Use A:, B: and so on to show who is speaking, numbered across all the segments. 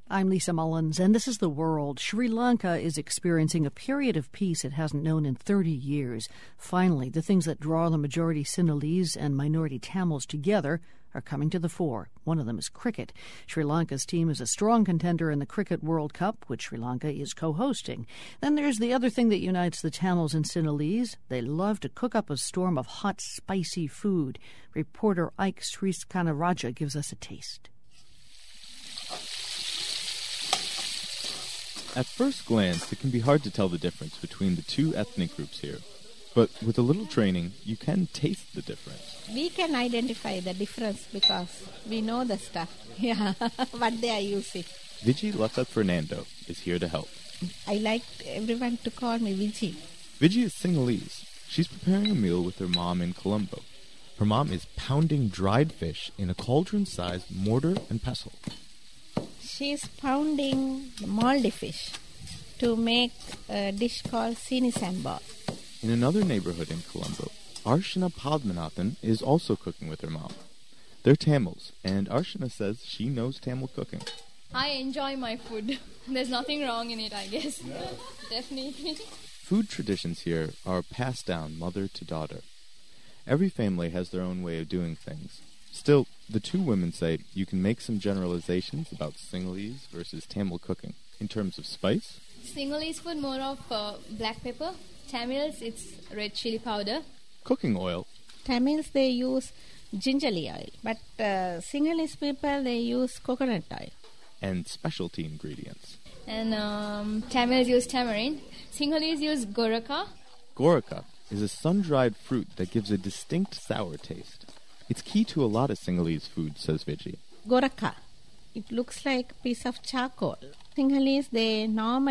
A: I'm Lisa Mullins, and this is The World. Sri Lanka is experiencing a period of peace it hasn't known in 30 years. Finally, the things that draw the majority Sinhalese and minority Tamils together are coming to the fore. One of them is cricket. Sri Lanka's team is a strong contender in the Cricket World Cup, which Sri Lanka is co-hosting. Then there's the other thing that unites the Tamils and Sinhalese. They love to cook up a storm of hot, spicy food. Reporter Ike Sriskandarajah gives us a taste.
B: At first glance, it can be hard to tell the difference between the two ethnic groups here. But with a little training, you can taste the difference.
C: We can identify the difference because we know the stuff, what they are using.
B: Vijay Lata Fernando is here to help.
C: I like everyone to call me Vijay.
B: Vijay is Sinhalese. She's preparing a meal with her mom in Colombo. Her mom is pounding dried fish in a cauldron-sized mortar and pestle.
C: She's pounding moldy fish to make a dish called Sini Sambar.
B: In another neighborhood in Colombo, Arshana Padmanathan is also cooking with her mom. They're Tamils, and Arshana says she knows Tamil cooking.
D: I enjoy my food. There's nothing wrong in it, I guess. Definitely.
B: Food traditions here are passed down mother to daughter. Every family has their own way of doing things. Still, the two women say you can make some generalizations about Sinhalese versus Tamil cooking. In terms of spice,
D: Sinhalese food more of black pepper. Tamils, it's red chili powder.
B: Cooking oil.
C: Tamils, they use gingerly oil, but Sinhalese people, they use coconut oil.
B: And specialty ingredients.
D: And Tamils use tamarind. Sinhalese use goraka.
B: Goraka is a sun-dried fruit that gives a distinct sour taste. It's key to a lot of Sinhalese food, says Vijay.
C: Goraka. It looks like a piece of charcoal. Sinhalese, they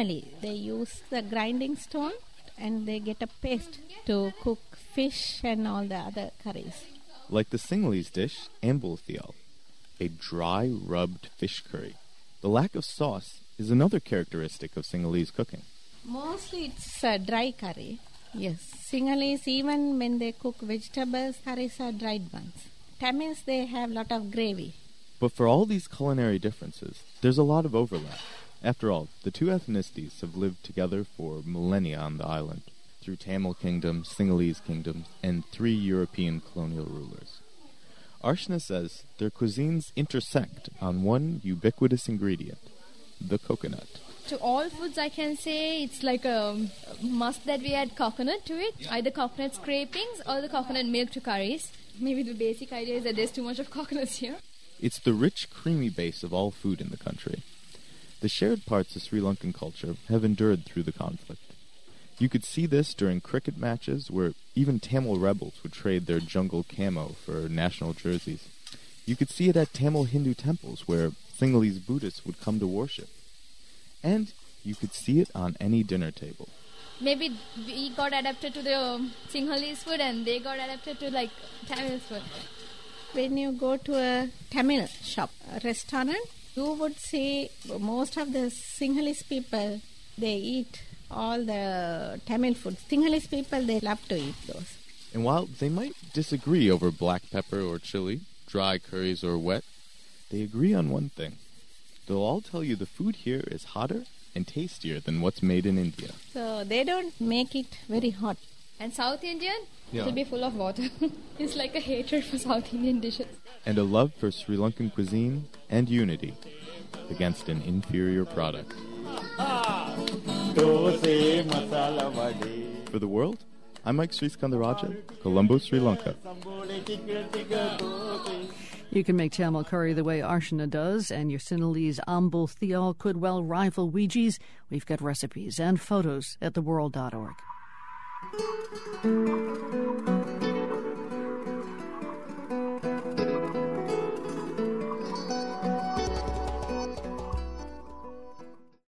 C: use the grinding stone and they get a paste to cook fish and all the other curries.
B: Like the Sinhalese dish, ambul thial, a dry rubbed fish curry. The lack of sauce is another characteristic of Sinhalese cooking.
C: Mostly it's a dry curry. Yes, Sinhalese, even when they cook vegetables, curries are dried ones. Tamils, they have a lot of gravy.
B: But for all these culinary differences, there's a lot of overlap. After all, the two ethnicities have lived together for millennia on the island, through Tamil kingdoms, Sinhalese kingdoms, and 3 European colonial rulers. Arshana says their cuisines intersect on one ubiquitous ingredient, the coconut.
D: To all foods, I can say it's like a must that we add coconut to it. Either coconut scrapings or the coconut milk to curries. Maybe the basic idea is that there's too much of coconuts here.
B: It's the rich, creamy base of all food in the country. The shared parts of Sri Lankan culture have endured through the conflict. You could see this during cricket matches where even Tamil rebels would trade their jungle camo for national jerseys. You could see it at Tamil Hindu temples where Sinhalese Buddhists would come to worship. And you could see it on any dinner table.
D: Maybe we got adapted to the Sinhalese food and they got adapted to like Tamil food.
C: When you go to a Tamil shop, a restaurant, you would see most of the Sinhalese people, they eat all the Tamil food. Sinhalese people, they love to eat those.
B: And while they might disagree over black pepper or chili, dry curries or wet, they agree on one thing. They'll all tell you the food here is hotter and tastier than what's made in India.
C: So they don't make it very hot.
D: And South Indian, it'll be full of water. It's like a hatred for South Indian dishes.
B: And a love for Sri Lankan cuisine and unity against an inferior product. For The World, I'm Mike Sriskandarajah, Colombo, Sri Lanka.
A: You can make Tamil curry the way Arshana does, and your Sinhalese ambul thial could well rival Vijay's. We've got recipes and photos at theworld.org.